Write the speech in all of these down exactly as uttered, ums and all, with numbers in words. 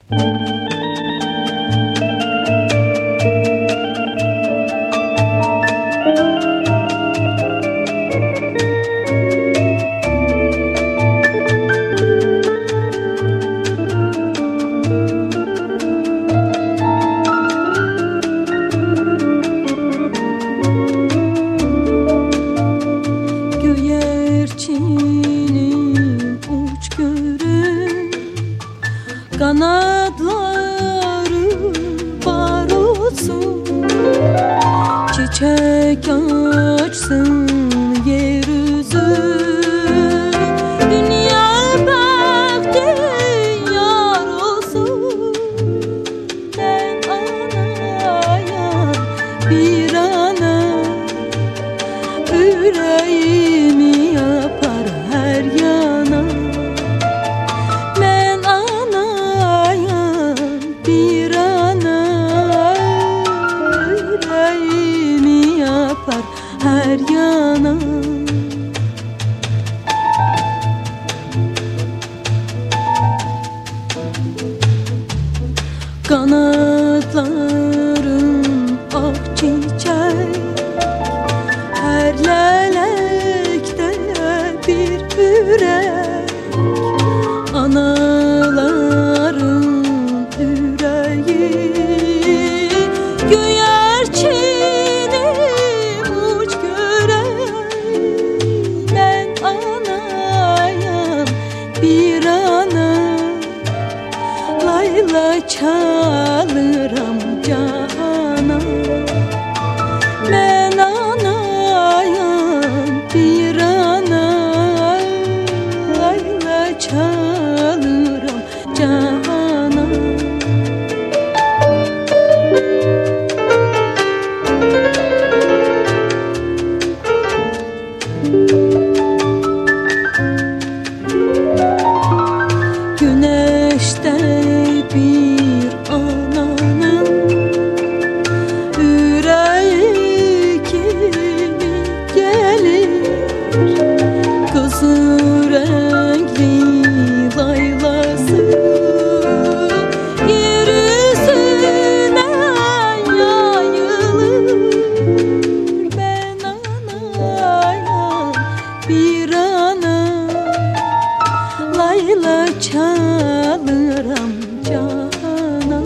Kanatları var olsun, çiçek açsın yeryüzü. Dünya bahtiyar olsun. Ben anaya bir ana, yüreğimi yapar her yana. Her yana kanatlarım ah çiçek, her lelekte bir yürek. Analarım yüreği güvercinim uç görey. Ben anayam bir ana, layla çalıram cana. Ben anayam bir ana, layla çalıram cana. Güneşte bir ananın yüreği kimi gelir, kızı renkli laylası yeryüzüne yayılır. Ben anaya bir ana, layla çalıram cana.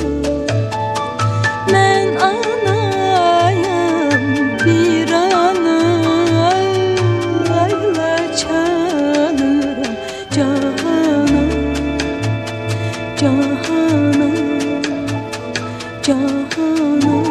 Ben anayam bir ana, layla çalıram cana. Cana, cana.